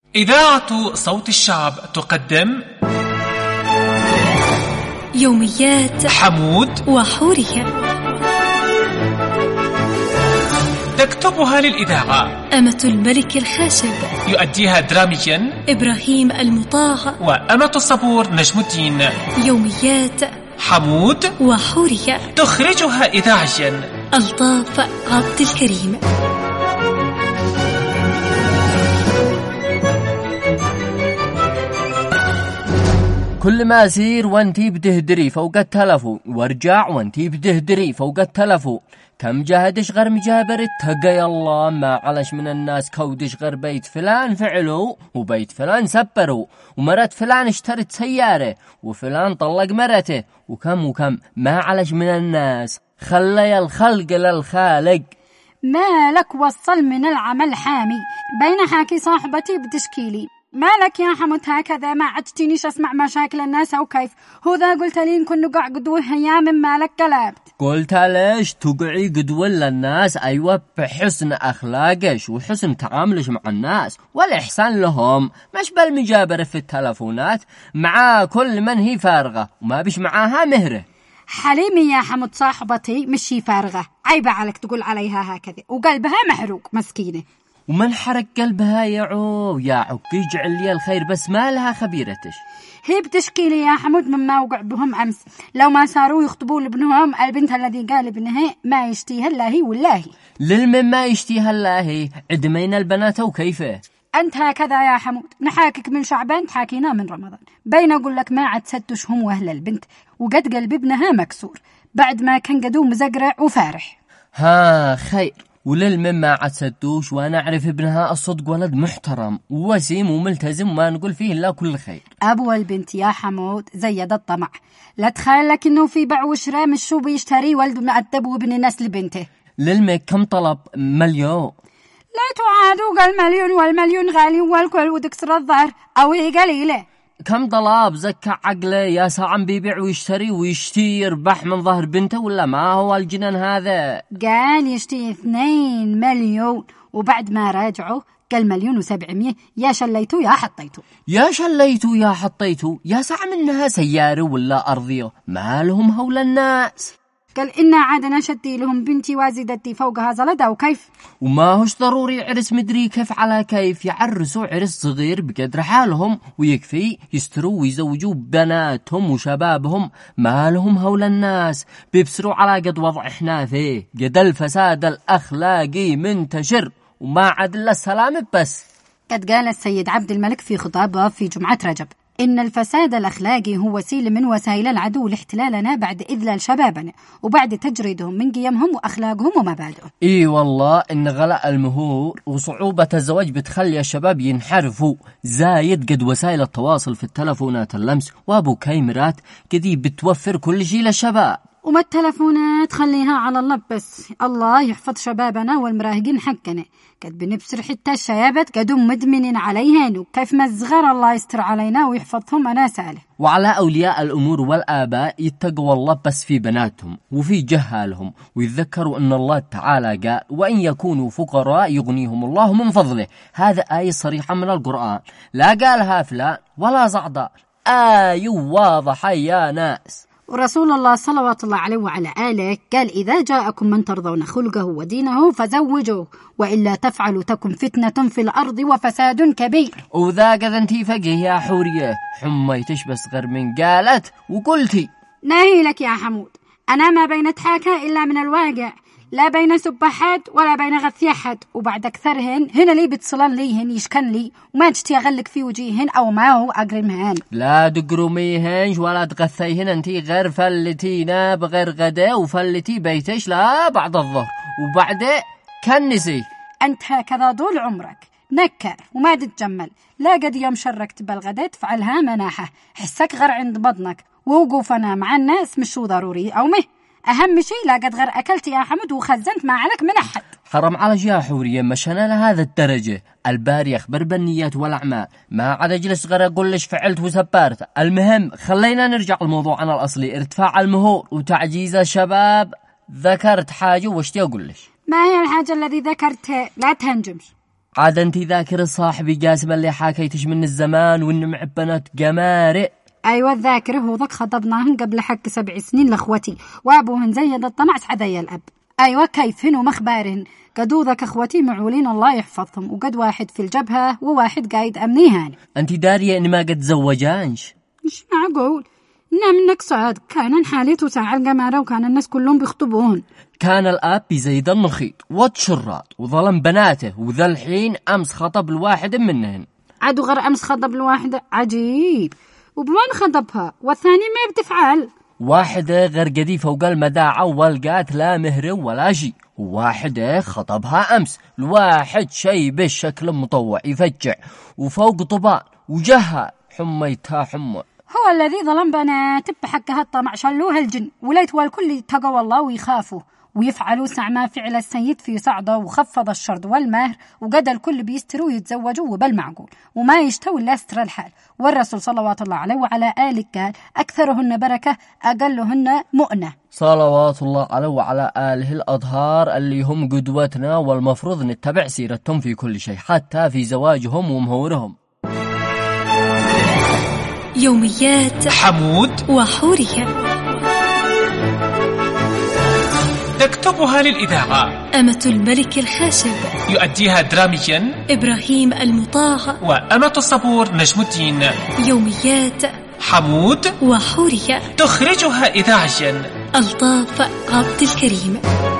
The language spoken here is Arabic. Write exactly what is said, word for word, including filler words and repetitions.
إذاعة صوت الشعب تقدم يوميات حمود وحورية، تكتبها للإذاعة أمة الملك الخاشب، يؤديها دراميا إبراهيم المطاع، وأمة الصبور نجم الدين. يوميات حمود وحورية، تخرجها إذاعيا ألطاف عبد الكريم. كل ما أسير وانتي بتهدري فوق التلفون، وارجع وانتي بتهدري فوق التلفون. كم جهدش غير مجابر اتقى الله، ما علش من الناس كودش غير بيت فلان فعلوا وبيت فلان سبروا، ومرت فلان اشترت سيارة وفلان طلق مرته، وكم وكم ما علش من الناس خلي الخلق للخالق. مالك وصل من العمل حامي بين حاكي صاحبتي بتشكيلي. مالك يا حمود هكذا؟ ما عجتنيش اسمع مشاكل الناس او كيف هو ذا؟ قلت لي نكون نقع قدوه هيا من مالك قلبت. قلت ليش تقعي قدوه للناس؟ ايوه بحسن اخلاقش وحسن تعاملش مع الناس والاحسان لهم، مش بالمجابرة في التلفونات مع كل من هي فارغة وما بيش معاها مهرة. حليمي يا حمود صاحبتي مش هي فارغة، عيبة عليك تقول عليها هكذا، وقلبها محروق مسكينة. ومن حرق قلبها يا عو يا عو يجعل لي الخير، بس ما لها خبيرتش. هي بتشكي لي يا حمود مما وقع بهم أمس، لو ما صاروا يخطبوا لابنهم البنت الذي قال ابنها ما يشتيها الله هي والله. للمن ما يشتيها الله هي عدمين البنات وكيفه؟ أنت هكذا يا حمود، نحاكك من شعبان تحاكينا من رمضان، بين أقول لك ما عاد ستش هم وأهل البنت، وقد قلب ابنها مكسور بعد ما كان قدوم مزقرع وفارح. ها خير، وللمن ما عاد سدوش، وانا اعرف ابنها الصدق ولد محترم ووسيم وملتزم وما نقول فيه الا كل خير. ابو البنت يا حمود زيد الطمع، لا تخيل لك انه في بيع وشراء مش شو بيشتري ولد مؤدب وابن نسل بنته. للمن كم طلب؟ مليون. لا تعادوا قال مليون، والمليون غالي والكل ودكسر الظهر او هي قليله. كم طلب؟ زكى عقله يا ساعم بيبيع ويشتري ويشتي يربح من ظهر بنته ولا ما هو الجنان هذا؟ قال يشتي اثنين مليون، وبعد ما راجعوا قال مليون وسبعمية. يا شليتو يا حطيتو يا شليتو يا حطيتو يا ساعم انها سيارة ولا أرضية، ما لهم هول الناس. قال إنا عادنا شدي لهم بنتي وازدتي فوقها زلدة وكيف. وما هوش ضروري عرس مدري كيف على كيف، يعرسوا عرس صغير بقدر حالهم ويكفي يستروا ويزوجوا بناتهم وشبابهم، ما لهم هول الناس بيبصروا على قد وضع احنا فيه، قد الفساد الأخلاقي منتشر وما عاد إلا السلام بس. قد قال السيد عبد الملك في خطابه في جمعة رجب إن الفساد الأخلاقي هو وسيلة من وسائل العدو لاحتلالنا بعد إذلال شبابنا وبعد تجريدهم من قيمهم وأخلاقهم ومبادئهم. إي والله إن غلاء المهور وصعوبة الزواج بتخلي الشباب ينحرفوا، زايد قد وسائل التواصل في التلفونات اللمس وأبو كاميرات كذي بتوفر كل شيء للشباب. وما التلفونات خليها على الله بس، الله يحفظ شبابنا والمراهقين حقنا، قد بنبصر حتى الشيابات قدوم مدمنين عليهن، وكيف ما الصغار الله يستر علينا ويحفظهم أنا سالة. وعلى أولياء الأمور والآباء يتقوا الله بس في بناتهم وفي جهالهم، ويتذكروا أن الله تعالى قال وإن يكونوا فقراء يغنيهم الله من فضله. هذا آية صريحة من القرآن، لا قالها فلان ولا زعضار، آية واضحة يا ناس. ورسول الله صلوات الله عليه وعلى آله قال إذا جاءكم من ترضون خلقه ودينه فزوجوه وإلا تفعلوا تكن فتنة في الأرض وفساد كبير. وذا قد انتي فقه يا حورية حميتش بس غير من قالت وقلتي. ناهي لك يا حمود، أنا ما بين تحاكى إلا من الواقع، لا بين سبحات ولا بين غثيحات، وبعد أكثرهن هنا لي بتصلان ليهن يشكن لي وما تشتي أغلق في وجيهن أو ما هو أقرمهن. لا تقرميهنش ولا تغثيهن، انتي غير فلتينا بغير غدا وفلتي بيتش لا بعد الظهر وبعد كنسي. أنت هكذا طول عمرك نكر وما تتجمل، لا قد يوم شركت بالغدا تفعلها مناحة، حسك غير عند بطنك، ووقوفنا مع الناس مش ضروري أو مه أهم شيء لا قد غير أكلت يا حمد وخزنت ما عليك من أحد. حرم على يا حورية مشنا لهذا الدرجة، الباري أخبر بالنيات والأعمال، ما عاد أجلس غير أقول لش فعلت وسبارت. المهم خلينا نرجع الموضوع الأصلي، ارتفاع المهور وتعجيز الشباب. ذكرت حاجة واشتي أقول لش. ما هي الحاجة الذي ذكرتها؟ لا تهنجمش. عاد انت ذاكر صاحبي جاسم اللي حكيتش من الزمان وإن مع بنات جمارئ؟ أيوة الذاكرة، هو ذاك خطبناهن قبل حق سبع سنين لأخوتي، وأبوهن زيد الطمع سعدي الأب. أيوة كيف هن ومخبارهن؟ قدو ذاك أخوتي معولين الله يحفظهم، وقد واحد في الجبهة وواحد قايد أمنيهان. أنت دارية إن ما قد زوجانش؟ مش معقول، إنها منك سعاد، كان حالته ساعة القمارة وكان الناس كلهم بيخطبون. كان الآب بزيد النخيط والشراط وظلم بناته، وذا الحين أمس خطب الواحد منهن. عدو غير أمس خطب الواحدة، عجيب. وبمن خطبها والثاني ما بتفعل؟ واحدة غرقدي فوق المداعة والقات لا مهر ولا شي، وواحدة خطبها أمس. الواحد شي بالشكل مطوع يفجع وفوق طبان وجهها حميتها حمى. هو الذي ظلم بنات بحقها الطمع شلوها الجن، وليت والكل يتقوا الله ويخافوا ويفعلوا سعما فعل السيد في صعده، وخفض الشرد والمهر، وقد الكل بيستروا ويتزوجوا وبالمعقول وما يشتوي إلا استر الحال. والرسول صلوات الله عليه وعلى آله قال أكثرهن بركة أقلهن مؤنة. صلوات الله عليه وعلى آله الأطهار اللي هم قدوتنا، والمفروض نتبع سيرتهم في كل شيء حتى في زواجهم ومهورهم. يوميات حمود وحورية تكتبها للإذاعة أمة الملك الخاشب، يؤديها دراميا إبراهيم المطاع، وأمة الصبور نجم الدين. يوميات حمود وحورية تخرجها إذاعيا ألطاف عبد الكريم.